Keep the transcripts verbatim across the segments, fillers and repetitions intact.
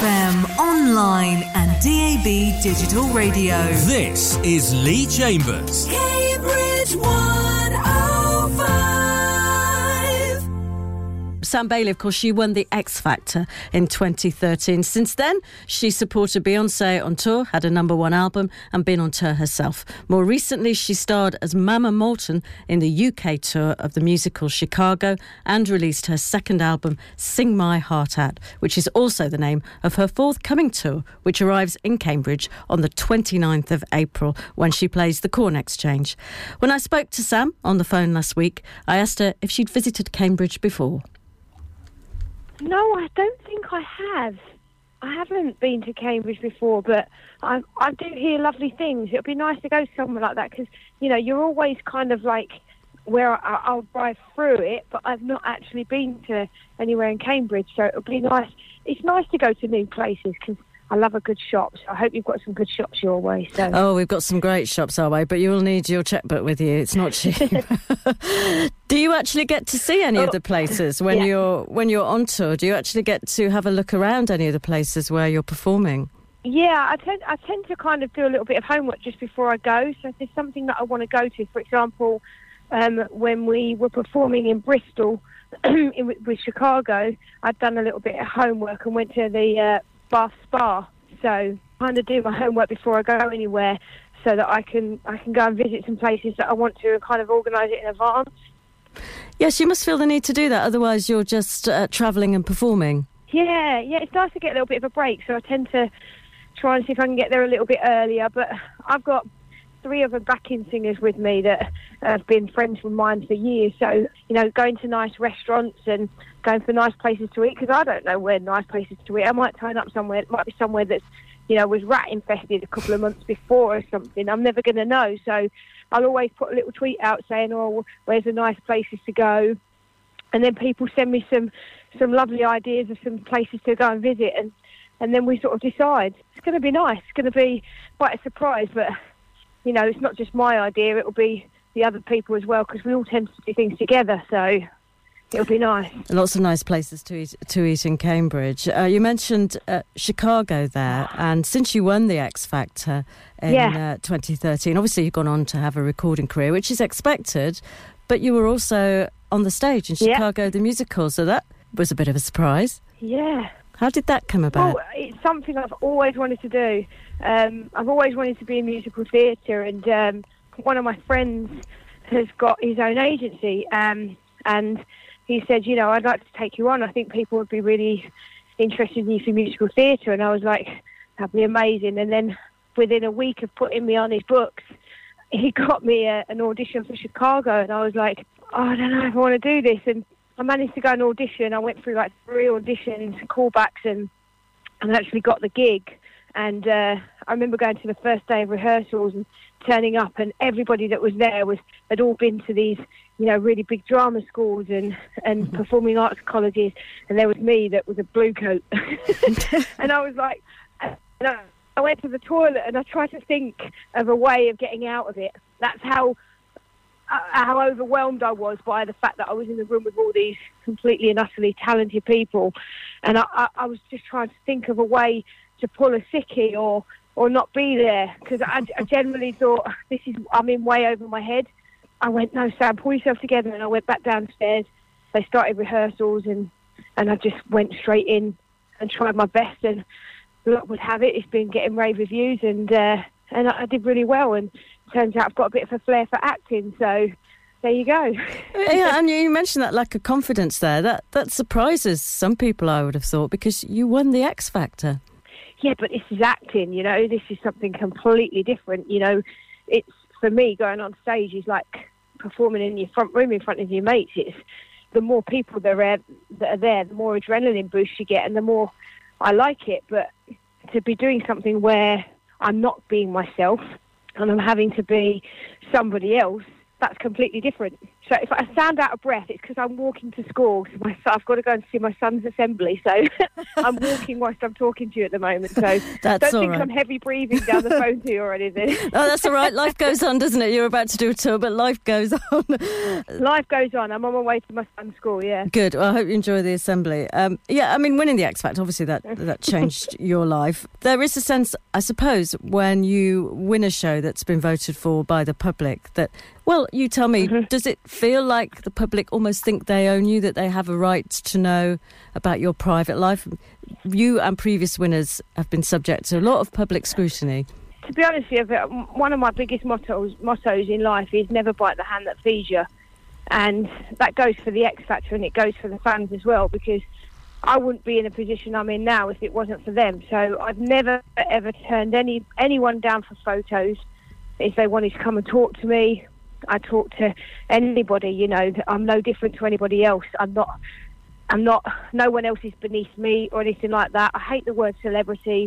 F M, online and D A B digital radio. This is Lee Chambers. Cambridge one oh five. Sam Bailey, of course, she won the X Factor in twenty thirteen. Since then, she supported Beyoncé on tour, had a number one album and been on tour herself. More recently, she starred as Mama Moulton in the U K tour of the musical Chicago and released her second album, Sing My Heart Out, which is also the name of her forthcoming tour, which arrives in Cambridge on the twenty-ninth of April when she plays the Corn Exchange. When I spoke to Sam on the phone last week, I asked her if she'd visited Cambridge before. No, I don't think I have. I haven't been to Cambridge before, but I, I do hear lovely things. It would be nice to go somewhere like that because, you know, you're always kind of like where I, I'll drive through it, but I've not actually been to anywhere in Cambridge, so it would be nice. It's nice to go to new places because I love a good shop. So I hope you've got some good shops your way. So. Oh, we've got some great shops our way, but you'll need your checkbook with you. It's not cheap. Do you actually get to see any oh, of the places when yeah. you're when you're on tour? Do you actually get to have a look around any of the places where you're performing? Yeah, I tend I tend to kind of do a little bit of homework just before I go. So if there's something that I want to go to, for example, um, when we were performing in Bristol in, with Chicago, I'd done a little bit of homework and went to the uh, Bath Spa. So I kind of do my homework before I go anywhere so that I can I can go and visit some places that I want to and kind of organise it in advance. Yes, you must feel the need to do that, otherwise you're just uh, travelling and performing. Yeah, yeah, it's nice to get a little bit of a break, so I tend to try and see if I can get there a little bit earlier, but I've got three other backing singers with me that have been friends of mine for years, so, you know, going to nice restaurants and going for nice places to eat, because I don't know where nice places to eat. I might turn up somewhere, it might be somewhere that's, you know, was rat infested a couple of months before or something. I'm never going to know, so I'll always put a little tweet out saying, oh, where's the nice places to go? And then people send me some, some lovely ideas of some places to go and visit, and, and then we sort of decide. It's going to be nice. It's going to be quite a surprise, but, you know, it's not just my idea. It'll be the other people as well, because we all tend to do things together, so it'll be nice. Lots of nice places to eat, to eat in Cambridge. Uh, you mentioned uh, Chicago there, and since you won the X Factor in yeah. uh, twenty thirteen, obviously you've gone on to have a recording career, which is expected, but you were also on the stage in Chicago, yeah. the musical, so that was a bit of a surprise. Yeah. How did that come about? Well, it's something I've always wanted to do. Um, I've always wanted to be in musical theatre, and um, one of my friends has got his own agency, um, and he said, you know, I'd like to take you on. I think people would be really interested in you for musical theatre. And I was like, that'd be amazing. And then within a week of putting me on his books, he got me a, an audition for Chicago. And I was like, oh, I don't know if I want to do this. And I managed to go and audition. I went through like three auditions, callbacks, and, and actually got the gig. And uh, I remember going to the first day of rehearsals and turning up, and everybody that was there was had all been to these, you know, really big drama schools and, and performing arts colleges, and there was me that was a blue coat. And I was like, no. I went to the toilet and I tried to think of a way of getting out of it. That's how uh, how overwhelmed I was by the fact that I was in the room with all these completely and utterly talented people, and I, I, I was just trying to think of a way to pull a sickie or or not be there, because I, I generally thought, this is I'm in way over my head. I went, no, Sam, pull yourself together, and I went back downstairs. They started rehearsals, and, and I just went straight in and tried my best, and luck would have it, it's been getting rave reviews, and uh, and I, I did really well, and turns out I've got a bit of a flair for acting, so there you go. Yeah, and you mentioned that lack of confidence there. That, that surprises some people, I would have thought, because you won the X Factor. Yeah, but this is acting, you know, this is something completely different, you know. It's, for me, going on stage is like performing in your front room in front of your mates. It's the more people that are, that are there, the more adrenaline boost you get, and the more I like it. But to be doing something where I'm not being myself and I'm having to be somebody else, that's completely different. So if I sound out of breath, it's because I'm walking to school. So my son, I've got to go and see my son's assembly. So I'm walking whilst I'm talking to you at the moment. So that's don't think right. I'm heavy breathing down the phone to you or anything. Oh, that's all right. Life goes on, doesn't it? You're about to do a tour, but life goes on. Life goes on. I'm on my way to my son's school, yeah. Good. Well, I hope you enjoy the assembly. Um, yeah, I mean, winning the X Factor, obviously that, that changed your life. There is a sense, I suppose, when you win a show that's been voted for by the public that, well, you tell me, mm-hmm. does it feel like the public almost think they own you, that they have a right to know about your private life? You and previous winners have been subject to a lot of public scrutiny. To be honest with you, one of my biggest mottos, mottos in life is never bite the hand that feeds you. And that goes for the X Factor and it goes for the fans as well, because I wouldn't be in the position I'm in now if it wasn't for them. So I've never, ever turned any anyone down for photos. If they wanted to come and talk to me, I talk to anybody, you know. I'm no different to anybody else. I'm not, I'm not, no one else is beneath me or anything like that. I hate the word celebrity.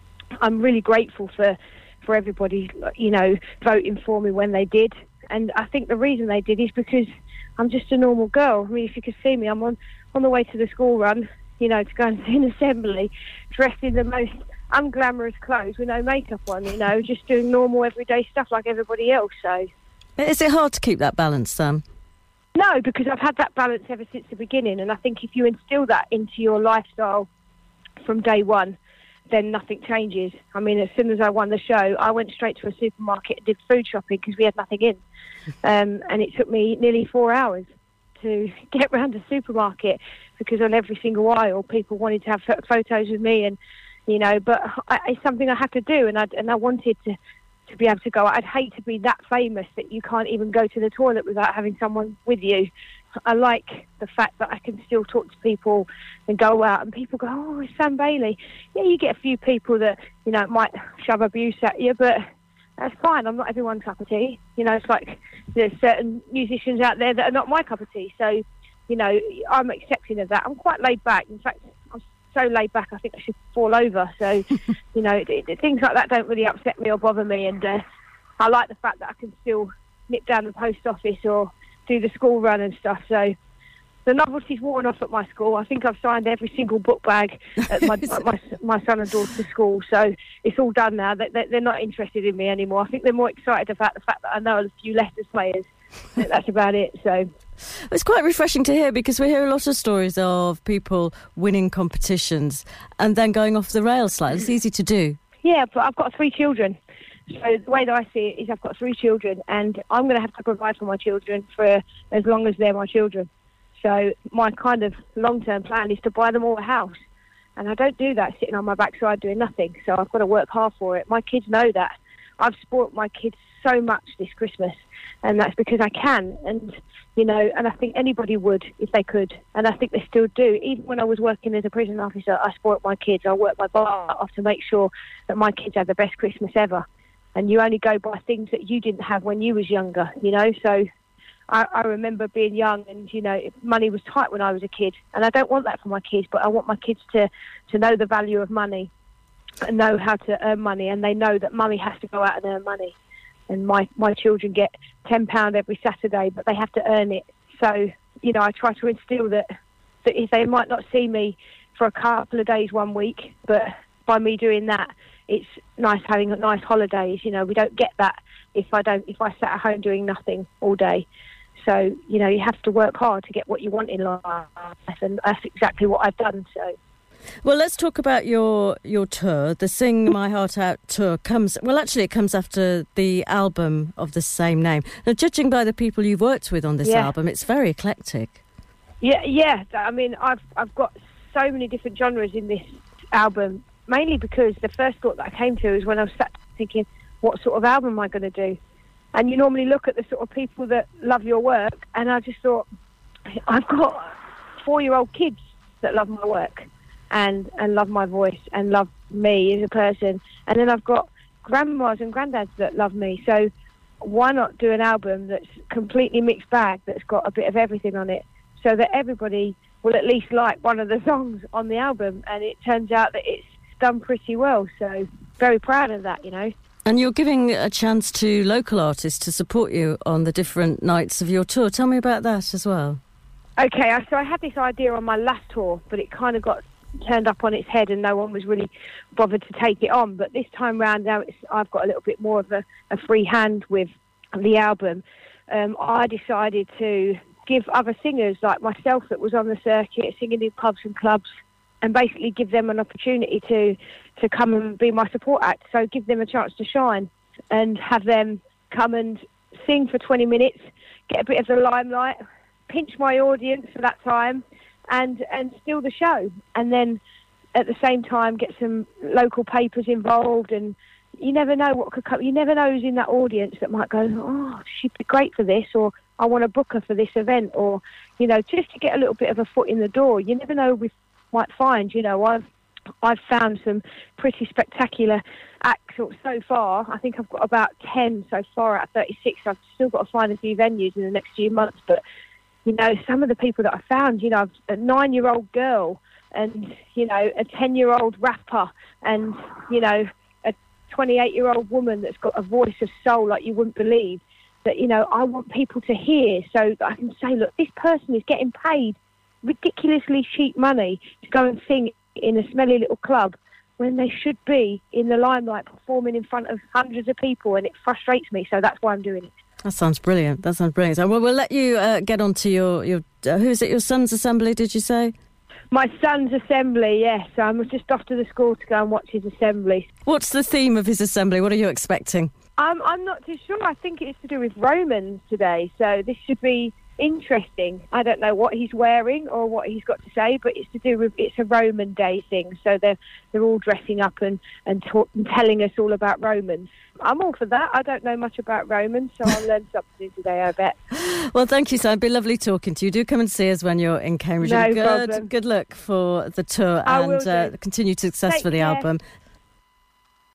I'm really grateful for, for everybody, you know, voting for me when they did. And I think the reason they did is because I'm just a normal girl. I mean, if you could see me, I'm on, on the way to the school run, you know, to go and see an assembly, dressed in the most unglamorous clothes with no makeup on, you know, just doing normal everyday stuff like everybody else. So, is it hard to keep that balance, Sam? No, because I've had that balance ever since the beginning, and I think if you instill that into your lifestyle from day one, then nothing changes. I mean, as soon as I won the show, I went straight to a supermarket and did food shopping because we had nothing in. Um, and it took me nearly four hours to get round the supermarket because on every single aisle, people wanted to have photos with me. And, you know, but I, it's something I had to do, and I, and I wanted to, to be able to go. I'd hate to be that famous that you can't even go to the toilet without having someone with you. I like the fact that I can still talk to people and go out and people go, oh, it's Sam Bailey. Yeah, you get a few people that, you know, might shove abuse at you, but that's fine. I'm not everyone's cup of tea. You know, it's like there's certain musicians out there that are not my cup of tea. So, you know, I'm accepting of that. I'm quite laid back. In fact, I'm so laid back, I think I should fall over. So, you know, it, it, things like that don't really upset me or bother me. And uh, I like the fact that I can still nip down the post office or do the school run and stuff. So the novelty's worn off at my school. I think I've signed every single book bag at my at my, my son and daughter's school. So it's all done now. They, they're not interested in me anymore. I think they're more excited about the fact that I know a few Leicester players. That's about it. So it's quite refreshing to hear, because we hear a lot of stories of people winning competitions and then going off the rails slightly. It's easy to do. Yeah, but I've got three children. So the way that I see it is I've got three children and I'm going to have to provide for my children for as long as they're my children. So my kind of long-term plan is to buy them all a house. And I don't do that sitting on my backside doing nothing. So I've got to work hard for it. My kids know that. I've spoilt my kids so much this Christmas. And that's because I can. And, you know, and I think anybody would if they could. And I think they still do. Even when I was working as a prison officer, I spoilt my kids. I worked my butt off to make sure that my kids had the best Christmas ever. And you only go by things that you didn't have when you was younger, you know. So I, I remember being young and, you know, money was tight when I was a kid. And I don't want that for my kids, but I want my kids to, to know the value of money and know how to earn money. And they know that mummy has to go out and earn money. And my, my children get ten pounds every Saturday, but they have to earn it. So, you know, I try to instill that, that if they might not see me for a couple of days one week, but by me doing that, it's nice having nice holidays. You know, we don't get that if I don't, if I sat at home doing nothing all day. So, you know, you have to work hard to get what you want in life, and that's exactly what I've done. So, well, let's talk about your your tour. The Sing My Heart Out tour comes, well, actually it comes after the album of the same name. Now, judging by the people you've worked with on this yeah. album, it's very eclectic. Yeah, yeah. I mean, I've I've got so many different genres in this album. Mainly because the first thought that I came to is when I was sat thinking, what sort of album am I going to do? And you normally look at the sort of people that love your work, and I just thought, I've got four-year-old kids that love my work and, and love my voice and love me as a person. And then I've got grandmas and granddads that love me. So why not do an album that's completely mixed bag, that's got a bit of everything on it, so that everybody will at least like one of the songs on the album? And it turns out that it's done pretty well, so very proud of that, you know. And you're giving a chance to local artists to support you on the different nights of your tour. Tell me about that as well. Okay, so I had this idea on my last tour, but it kind of got turned up on its head and no one was really bothered to take it on. But this time round now it's, I've got a little bit more of a, a free hand with the album. Um, I decided to give other singers like myself that was on the circuit singing in pubs and clubs and basically give them an opportunity to, to come and be my support act. So give them a chance to shine and have them come and sing for twenty minutes, get a bit of the limelight, pinch my audience for that time and and steal the show, and then at the same time get some local papers involved. And you never know what could come. You never know who's in that audience that might go, oh, she'd be great for this, or I want to book her for this event, or, you know, just to get a little bit of a foot in the door. You never know we might find. You know, I've I've found some pretty spectacular acts so far. I think I've got about ten so far out of thirty-six. I've still got to find a few venues in the next few months, but you know, some of the people that I found, you know, a nine-year-old girl and, you know, a ten-year-old rapper and, you know, a twenty-eight-year-old woman that's got a voice of soul like you wouldn't believe, that, you know, I want people to hear so that I can say, look, this person is getting paid ridiculously cheap money to go and sing in a smelly little club when they should be in the limelight performing in front of hundreds of people, and it frustrates me, so that's why I'm doing it. That sounds brilliant. That sounds brilliant. So, well, we'll let you uh, get on to your... your uh, who is it? Your son's assembly, did you say? My son's assembly, yes. I'm just off to the school to go and watch his assembly. What's the theme of his assembly? What are you expecting? Um, I'm not too sure. I think it's to do with Romans today, so this should be interesting. I don't know what he's wearing or what he's got to say, but it's to do with, it's a Roman Day thing, so they're they're all dressing up and and, talk, and telling us all about Romans. I'm all for that. I don't know much about Romans, so I'll learn something today, I bet. Well, thank you, Sam. It'd be lovely talking to you. Do come and see us when you're in Cambridge. No and good, problem. Good luck for the tour I and will do. uh, continued success Take for the care. album.